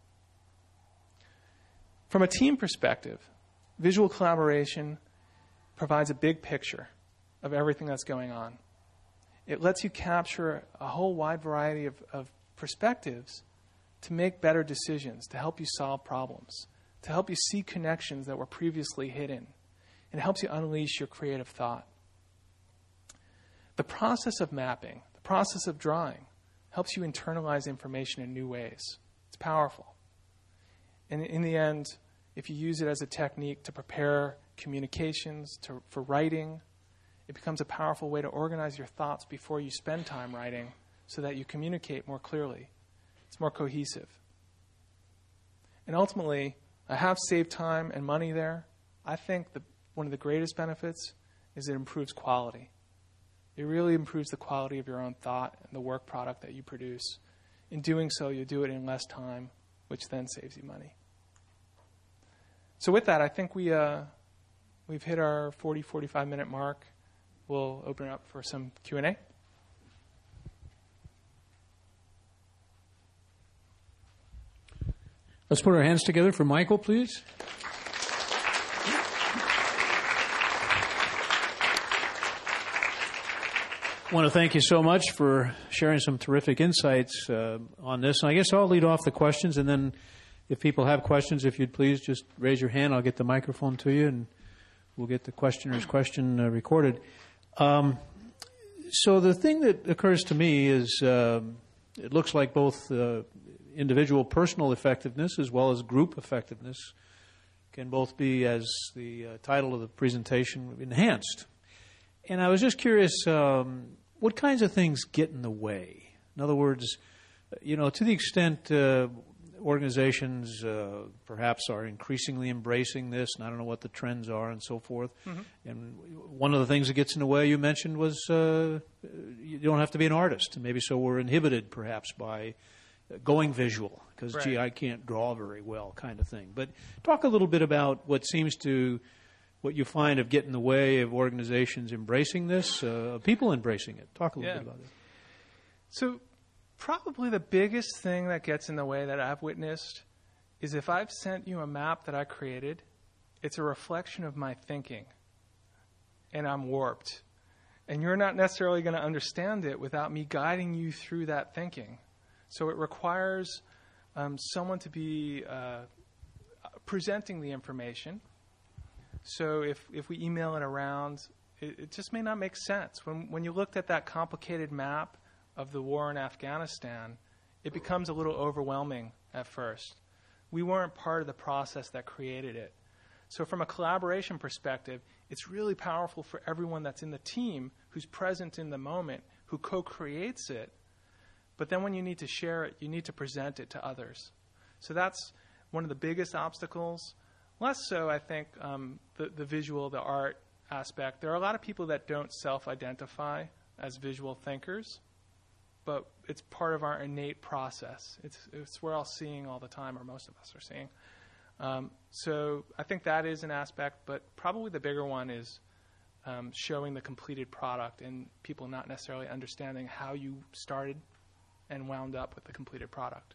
From a team perspective, visual collaboration provides a big picture of everything that's going on. It lets you capture a whole wide variety of perspectives to make better decisions, to help you solve problems, to help you see connections that were previously hidden. It helps you unleash your creative thought. The process of mapping, the process of drawing, helps you internalize information in new ways. It's powerful. And in the end, if you use it as a technique to prepare communications, for writing, it becomes a powerful way to organize your thoughts before you spend time writing so that you communicate more clearly. It's more cohesive. And ultimately, I have saved time and money there. I think one of the greatest benefits is it improves quality. It really improves the quality of your own thought and the work product that you produce. In doing so, you do it in less time, which then saves you money. So with that, I think we've hit our 45-minute mark. We'll open it up for some Q&A. Let's put our hands together for Michael, please. I want to thank you so much for sharing some terrific insights on this. And I guess I'll lead off the questions, and then if people have questions, if you'd please just raise your hand. I'll get the microphone to you, and we'll get the questioner's question recorded. So the thing that occurs to me is it looks like both individual personal effectiveness as well as group effectiveness can both be, as the title of the presentation, enhanced. And I was just curious, what kinds of things get in the way? In other words, to the extent organizations perhaps are increasingly embracing this, and I don't know what the trends are and so forth. Mm-hmm. And one of the things that gets in the way you mentioned was you don't have to be an artist. Maybe so we're inhibited perhaps by going visual because, right, gee, I can't draw very well kind of thing. But talk a little bit about what you find of getting in the way of organizations embracing this, people embracing it. Talk a little bit about it. So probably the biggest thing that gets in the way that I've witnessed is if I've sent you a map that I created, it's a reflection of my thinking, and I'm warped. And you're not necessarily going to understand it without me guiding you through that thinking. So it requires someone to be presenting the information. So if we email it around, it just may not make sense. When you looked at that complicated map of the war in Afghanistan, it becomes a little overwhelming at first. We weren't part of the process that created it. So from a collaboration perspective, it's really powerful for everyone that's in the team who's present in the moment, who co-creates it. But then when you need to share it, you need to present it to others. So that's one of the biggest obstacles. Less so, I think, the visual, the art aspect. There are a lot of people that don't self-identify as visual thinkers, but it's part of our innate process. It's we're all seeing all the time, or most of us are seeing. So I think that is an aspect, but probably the bigger one is showing the completed product and people not necessarily understanding how you started and wound up with the completed product.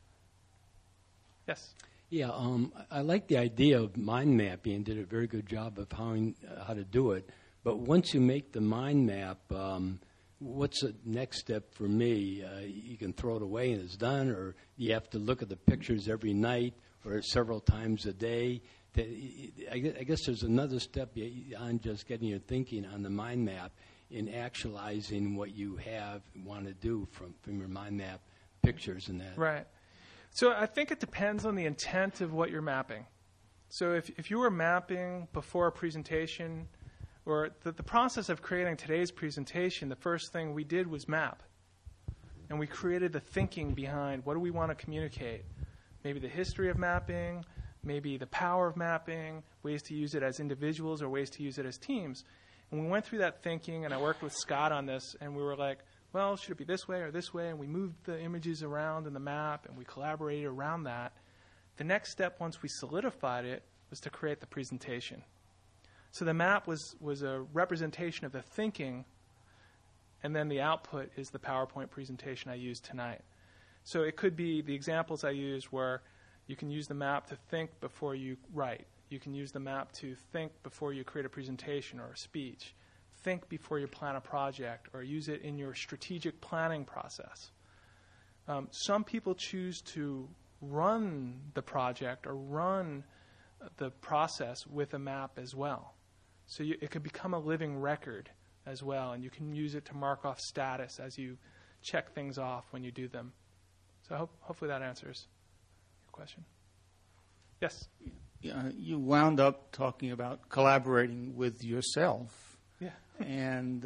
Yes? Yeah, I like the idea of mind mapping. Did a very good job of how to do it. But once you make the mind map, what's the next step for me? You can throw it away and it's done, or you have to look at the pictures every night or several times a day. I guess there's another step beyond just getting your thinking on the mind map in actualizing what you want to do from your mind map pictures and that. Right. So I think it depends on the intent of what you're mapping. So if you were mapping before a presentation, or the process of creating today's presentation, the first thing we did was map. And we created the thinking behind what do we want to communicate. Maybe the history of mapping, maybe the power of mapping, ways to use it as individuals or ways to use it as teams. And we went through that thinking, and I worked with Scott on this, and we were like, well, should it be this way or this way? And we moved the images around in the map, and we collaborated around that. The next step, once we solidified it, was to create the presentation. So the map was a representation of the thinking, and then the output is the PowerPoint presentation I used tonight. So it could be the examples I used where you can use the map to think before you write. You can use the map to think before you create a presentation or a speech. Think before you plan a project, or use it in your strategic planning process. Some people choose to run the project or run the process with a map as well. So it could become a living record as well, and you can use it to mark off status as you check things off when you do them. So hopefully that answers your question. Yes? You wound up talking about collaborating with yourself. Yeah. And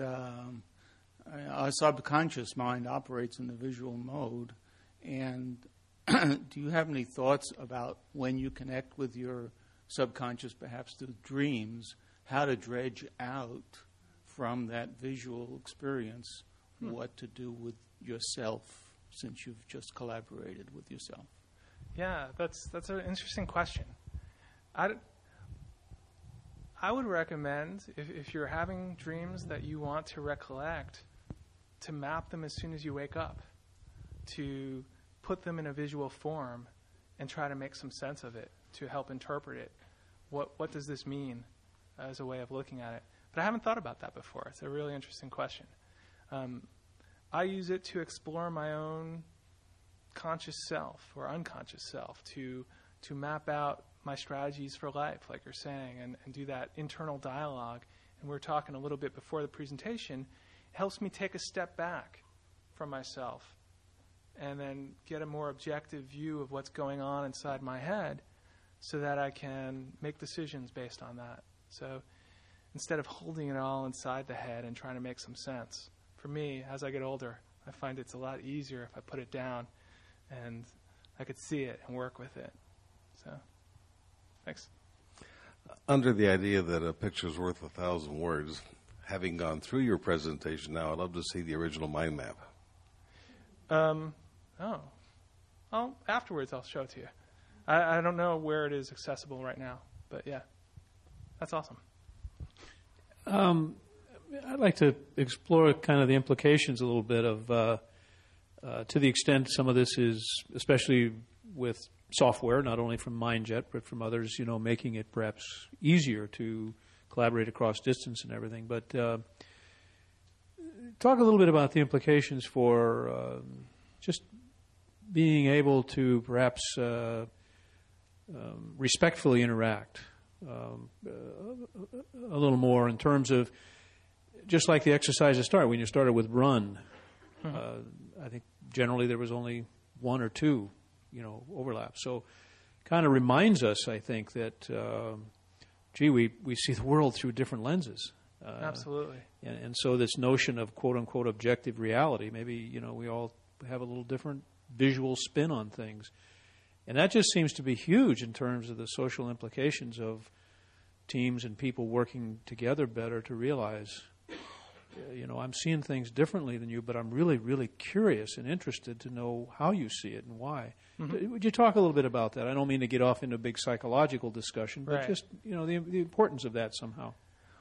our subconscious mind operates in the visual mode. And do you have any thoughts about when you connect with your subconscious, perhaps through dreams, how to dredge out from that visual experience what to do with yourself, since you've just collaborated with yourself? Yeah, that's an interesting question. I would recommend, if you're having dreams that you want to recollect, to map them as soon as you wake up, to put them in a visual form and try to make some sense of it, to help interpret it. What does this mean as a way of looking at it? But I haven't thought about that before. It's a really interesting question. I use it to explore my own conscious self or unconscious self, to map out my strategies for life, like you're saying, and do that internal dialogue. And we were talking a little bit before the presentation. It helps me take a step back from myself and then get a more objective view of what's going on inside my head so that I can make decisions based on that. So instead of holding it all inside the head and trying to make some sense, for me, as I get older, I find it's a lot easier if I put it down and I could see it and work with it. So, thanks. Under the idea that a picture's worth 1,000 words, having gone through your presentation now, I'd love to see the original mind map. Well, afterwards I'll show it to you. I don't know where it is accessible right now, but yeah, that's awesome. I'd like to explore kind of the implications a little bit of, to the extent some of this is, especially with software, not only from MindJet, but from others, making it perhaps easier to collaborate across distance and everything. But talk a little bit about the implications for just being able to perhaps respectfully interact a little more in terms of, just like the exercise when you started with run, I think generally there was only one or two overlap. So kind of reminds us, I think, that, we see the world through different lenses. Absolutely. And so this notion of quote-unquote objective reality, maybe, we all have a little different visual spin on things. And that just seems to be huge in terms of the social implications of teams and people working together better to realize, I'm seeing things differently than you, but I'm really, really curious and interested to know how you see it and why. Mm-hmm. Would you talk a little bit about that? I don't mean to get off into a big psychological discussion, but just, the importance of that somehow.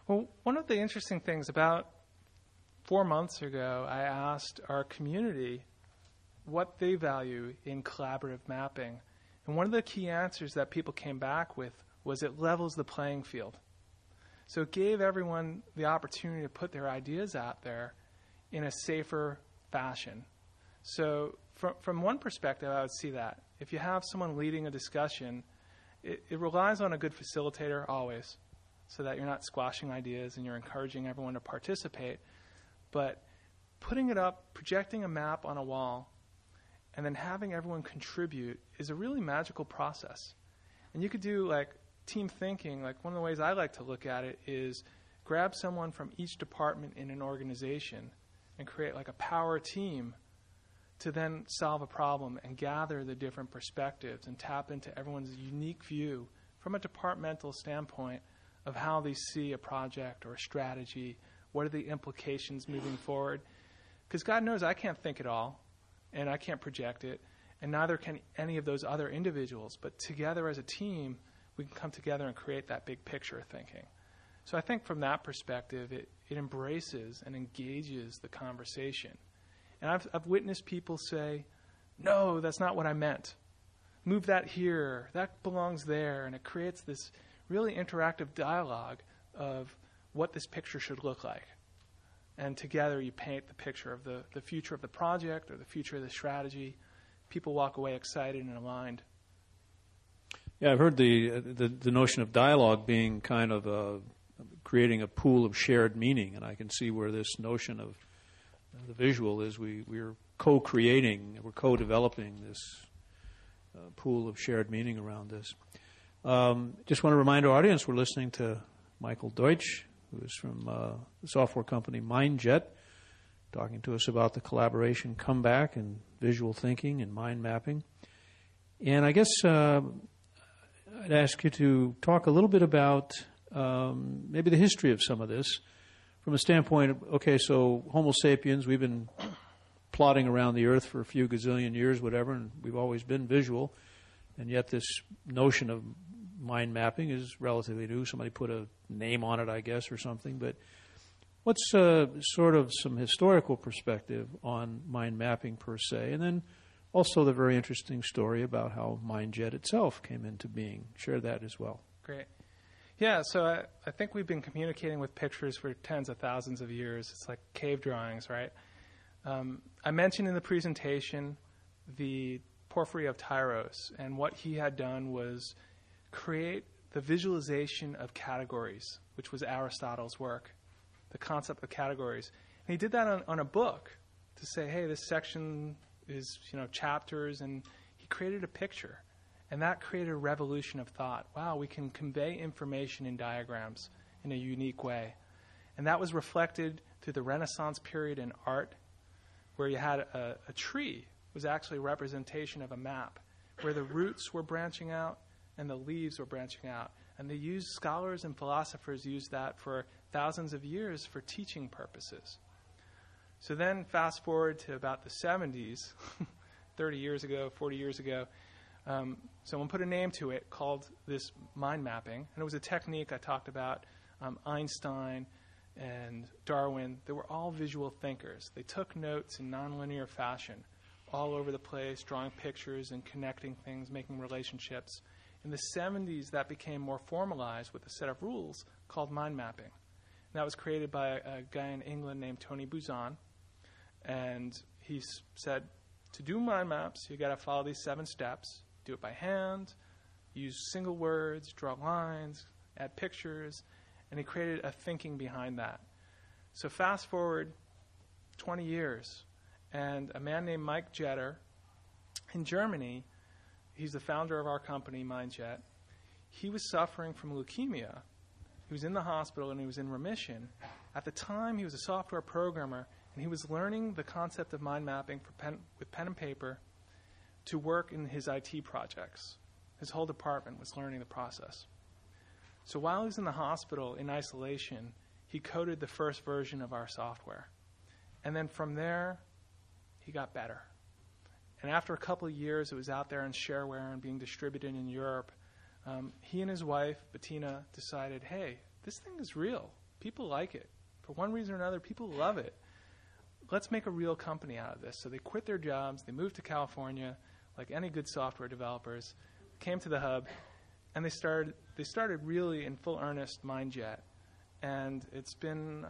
Well, one of the interesting things about 4 months ago, I asked our community what they value in collaborative mapping. And one of the key answers that people came back with was it levels the playing field. So it gave everyone the opportunity to put their ideas out there in a safer fashion. So from one perspective, I would see that. If you have someone leading a discussion, it relies on a good facilitator always, so that you're not squashing ideas and you're encouraging everyone to participate. But putting it up, projecting a map on a wall, and then having everyone contribute is a really magical process. And you could do like team thinking. Like one of the ways I like to look at it is grab someone from each department in an organization and create like a power team to then solve a problem and gather the different perspectives and tap into everyone's unique view from a departmental standpoint of how they see a project or a strategy. What are the implications moving forward? Because God knows I can't think it all, and I can't project it, and neither can any of those other individuals. But together as a team, we can come together and create that big picture thinking. So I think from that perspective, it embraces and engages the conversation. And I've witnessed people say, no, that's not what I meant. Move that here. That belongs there. And it creates this really interactive dialogue of what this picture should look like. And together you paint the picture of the future of the project or the future of the strategy. People walk away excited and aligned. Yeah, I've heard the notion of dialogue being kind of creating a pool of shared meaning, and I can see where this notion of the visual is we're co-creating, we're co-developing this pool of shared meaning around this. Just want to remind our audience we're listening to Michael Deutsch, who is from the software company MindJet, talking to us about the collaboration comeback and visual thinking and mind mapping. And I guess I'd ask you to talk a little bit about maybe the history of some of this from a standpoint of, okay, so Homo sapiens, we've been plodding around the earth for a few gazillion years, whatever, and we've always been visual, and yet this notion of mind mapping is relatively new. Somebody put a name on it, I guess, or something. But what's sort of some historical perspective on mind mapping per se, and then also the very interesting story about how MindJet itself came into being. Share that as well. Great. Yeah, so I think we've been communicating with pictures for tens of thousands of years. It's like cave drawings, right? I mentioned in the presentation the Porphyry of Tyros, and what he had done was create the visualization of categories, which was Aristotle's work, the concept of categories. And he did that on a book to say, hey, this section is, chapters, and he created a picture. And that created a revolution of thought. Wow, we can convey information in diagrams in a unique way. And that was reflected through the Renaissance period in art, where you had a tree was actually a representation of a map, where the roots were branching out and the leaves were branching out. And scholars and philosophers used that for thousands of years for teaching purposes. So then fast forward to about the 70s, 30 years ago, 40 years ago, someone put a name to it called this mind mapping. And it was a technique I talked about. Einstein and Darwin, they were all visual thinkers. They took notes in nonlinear fashion all over the place, drawing pictures and connecting things, making relationships. In the 70s, that became more formalized with a set of rules called mind mapping. And that was created by a guy in England named Tony Buzan. And he said, to do mind maps, you got to follow these 7 steps. Do it by hand, use single words, draw lines, add pictures, and he created a thinking behind that. So fast forward 20 years, and a man named Mike Jeter in Germany, he's the founder of our company, MindJet, he was suffering from leukemia. He was in the hospital and he was in remission. At the time, he was a software programmer, and he was learning the concept of mind mapping with pen and paper to work in his IT projects. His whole department was learning the process. So while he was in the hospital in isolation, he coded the first version of our software. And then from there, he got better. And after a couple of years, it was out there in shareware and being distributed in Europe. He and his wife, Bettina, decided, hey, this thing is real. People like it. For one reason or another, people love it. Let's make a real company out of this. So they quit their jobs, they moved to California, like any good software developers, came to the hub, and they started really in full earnest MindJet. And it's been,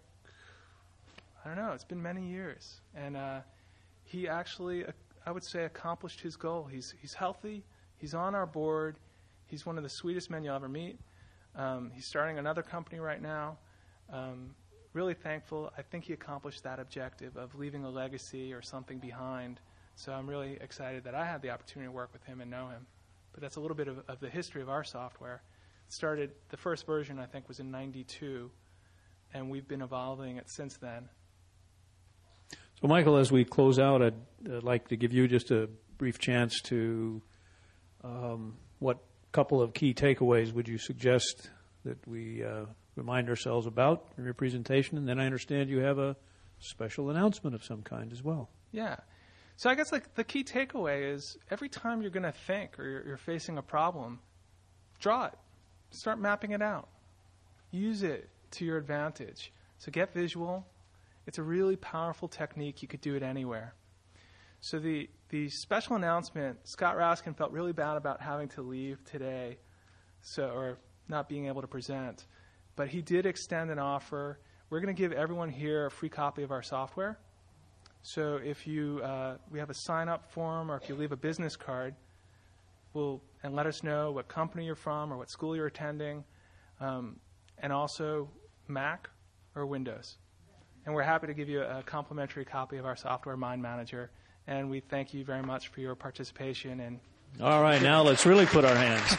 it's been many years. And he actually, I would say, accomplished his goal. He's healthy, he's on our board, he's one of the sweetest men you'll ever meet. He's starting another company right now. Really thankful. I think he accomplished that objective of leaving a legacy or something behind. So I'm really excited that I had the opportunity to work with him and know him. But that's a little bit of the history of our software. It started, the first version I think was in '92, and we've been evolving it since then. So Michael, as we close out, I'd like to give you just a brief chance to, what couple of key takeaways would you suggest that we remind ourselves about in your presentation? And then I understand you have a special announcement of some kind as well. Yeah. So I guess the key takeaway is every time you're going to think or you're facing a problem, draw it. Start mapping it out. Use it to your advantage. So get visual. It's a really powerful technique. You could do it anywhere. So the special announcement, Scott Raskin felt really bad about having to leave today, or not being able to present. But he did extend an offer. We're going to give everyone here a free copy of our software. So if you, we have a sign-up form, or if you leave a business card, and let us know what company you're from or what school you're attending, and also Mac or Windows. And we're happy to give you a complimentary copy of our software, Mind Manager. And we thank you very much for your participation. And all right, now let's really put our hands.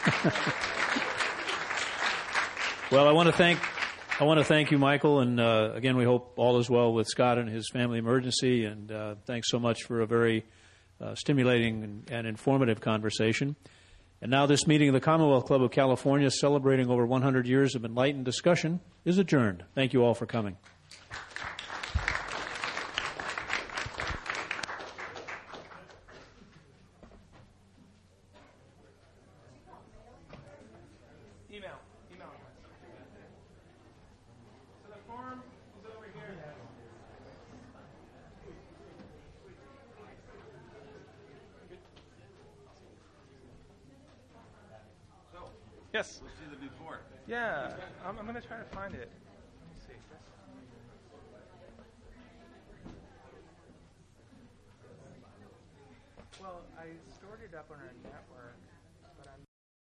Well, I want to thank you, Michael, and again, we hope all is well with Scott and his family emergency. And thanks so much for a very stimulating and informative conversation. And now this meeting of the Commonwealth Club of California, celebrating over 100 years of enlightened discussion, is adjourned. Thank you all for coming. Yes. We'll see the before. Yeah, I'm going to try to find it. Let me see. Well, I stored it up on our network.